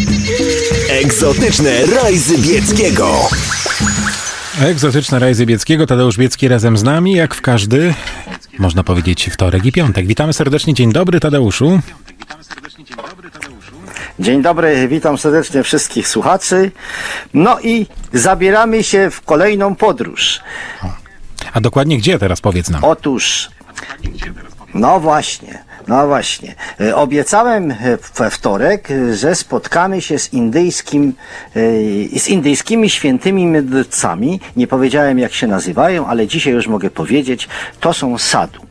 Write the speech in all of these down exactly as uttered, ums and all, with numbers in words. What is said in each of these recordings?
Egzotyczne rajzy Bieckiego. Egzotyczne rajzy Bieckiego. Tadeusz Biecki razem z nami, jak w każdy, można powiedzieć, wtorek i piątek. Witamy serdecznie. Dzień dobry, Tadeuszu. Dzień dobry, witam serdecznie wszystkich słuchaczy. No i zabieramy się w kolejną podróż. A dokładnie gdzie teraz, powiedz nam? Otóż, no właśnie, no właśnie. Obiecałem we wtorek, że spotkamy się z indyjskim, z indyjskimi świętymi mędrcami. Nie powiedziałem, jak się nazywają, ale dzisiaj już mogę powiedzieć, to są sadhu.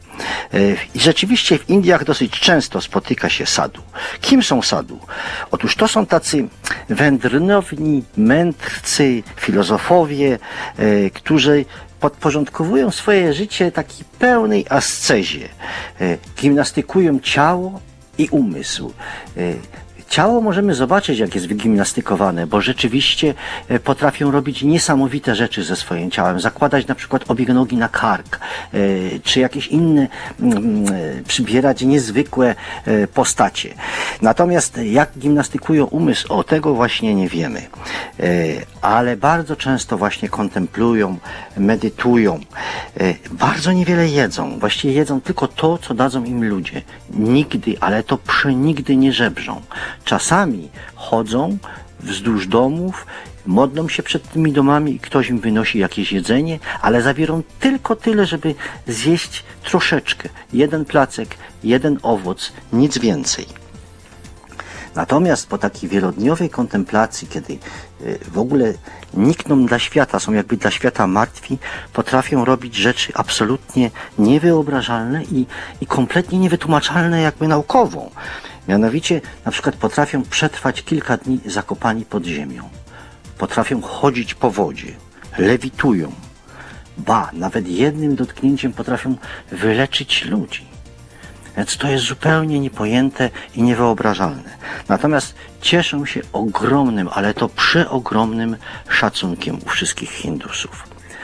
I rzeczywiście w Indiach dosyć często spotyka się sadhu. Kim są sadhu? Otóż to są tacy wędrowni mędrcy, filozofowie, którzy podporządkowują swoje życie takiej pełnej ascezie. Gimnastykują ciało i umysł. Ciało możemy zobaczyć, jak jest wygimnastykowane, bo rzeczywiście potrafią robić niesamowite rzeczy ze swoim ciałem. Zakładać na przykład obie nogi na kark, czy jakieś inne, przybierać niezwykłe postacie. Natomiast jak gimnastykują umysł, o tego właśnie nie wiemy. Ale bardzo często właśnie kontemplują, medytują. Bardzo niewiele jedzą. Właściwie jedzą tylko to, co dadzą im ludzie. Nigdy, ale to przenigdy nie żebrzą. Czasami chodzą wzdłuż domów, modlą się przed tymi domami i ktoś im wynosi jakieś jedzenie, ale zabiorą tylko tyle, żeby zjeść troszeczkę. Jeden placek, jeden owoc, nic więcej. Natomiast po takiej wielodniowej kontemplacji, kiedy w ogóle nikną dla świata, są jakby dla świata martwi, potrafią robić rzeczy absolutnie niewyobrażalne i, i kompletnie niewytłumaczalne jakby naukowo. Mianowicie na przykład potrafią przetrwać kilka dni zakopani pod ziemią. Potrafią chodzić po wodzie, lewitują. Ba, nawet jednym dotknięciem potrafią wyleczyć ludzi. Więc to jest zupełnie niepojęte i niewyobrażalne. Natomiast cieszą się ogromnym, ale to przeogromnym szacunkiem u wszystkich Hindusów.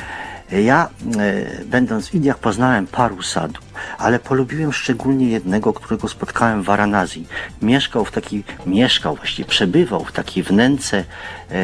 Ja, e, będąc w Indiach, poznałem paru sadhu, ale polubiłem szczególnie jednego, którego spotkałem w Varanasi. Mieszkał w takiej, mieszkał właściwie, przebywał w takiej wnęce, e,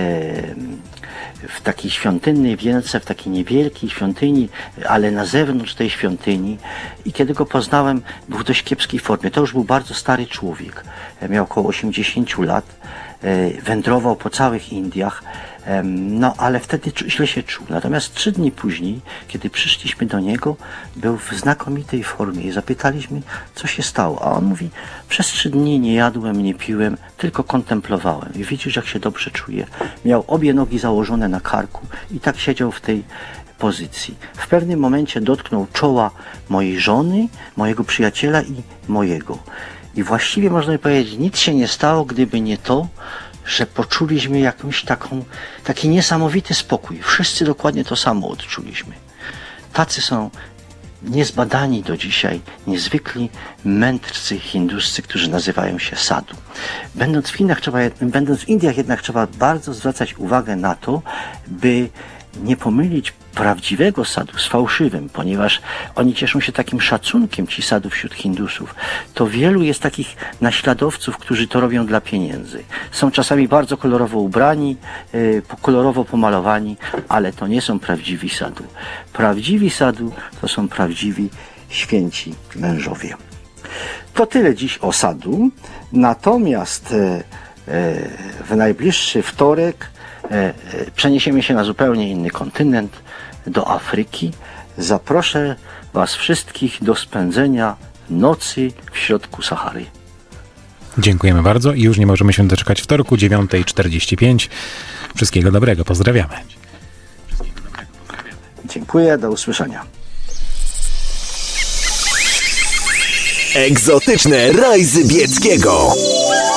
w takiej świątynnej wielce, w takiej niewielkiej świątyni, ale na zewnątrz tej świątyni. I kiedy go poznałem, był w dość kiepskiej formie. To już był bardzo stary człowiek. Miał około osiemdziesięciu lat. Wędrował po całych Indiach. No, ale wtedy źle się czuł. Natomiast trzy dni później, kiedy przyszliśmy do niego, był w znakomitej formie i zapytaliśmy, co się stało. A on mówi, przez trzy dni nie jadłem, nie piłem, tylko kontemplowałem. I widzisz, jak się dobrze czuje. Miał obie nogi założone na karku i tak siedział w tej pozycji. W pewnym momencie dotknął czoła mojej żony, mojego przyjaciela i mojego. I właściwie można by powiedzieć, nic się nie stało, gdyby nie to, że poczuliśmy jakąś taką, taki niesamowity spokój. Wszyscy dokładnie to samo odczuliśmy. Tacy są niezbadani do dzisiaj, niezwykli mędrcy hinduscy, którzy nazywają się sadhu. Będąc w Indiach, trzeba, będąc w Indiach jednak trzeba bardzo zwracać uwagę na to, by nie pomylić prawdziwego sadhu z fałszywym, ponieważ oni cieszą się takim szacunkiem, ci sadhu wśród Hindusów. To wielu jest takich naśladowców, którzy to robią dla pieniędzy. Są czasami bardzo kolorowo ubrani, yy, kolorowo pomalowani, ale to nie są prawdziwi sadhu. Prawdziwi sadhu to są prawdziwi święci mężowie. To tyle dziś o sadhu. Natomiast yy, yy, w najbliższy wtorek przeniesiemy się na zupełnie inny kontynent, do Afryki. Zaproszę Was wszystkich do spędzenia nocy w środku Sahary. Dziękujemy bardzo i już nie możemy się doczekać wtorku, dziewiąta czterdzieści pięć. Wszystkiego dobrego, pozdrawiamy. Dziękuję, do usłyszenia. Egzotyczne rajzy Bieckiego.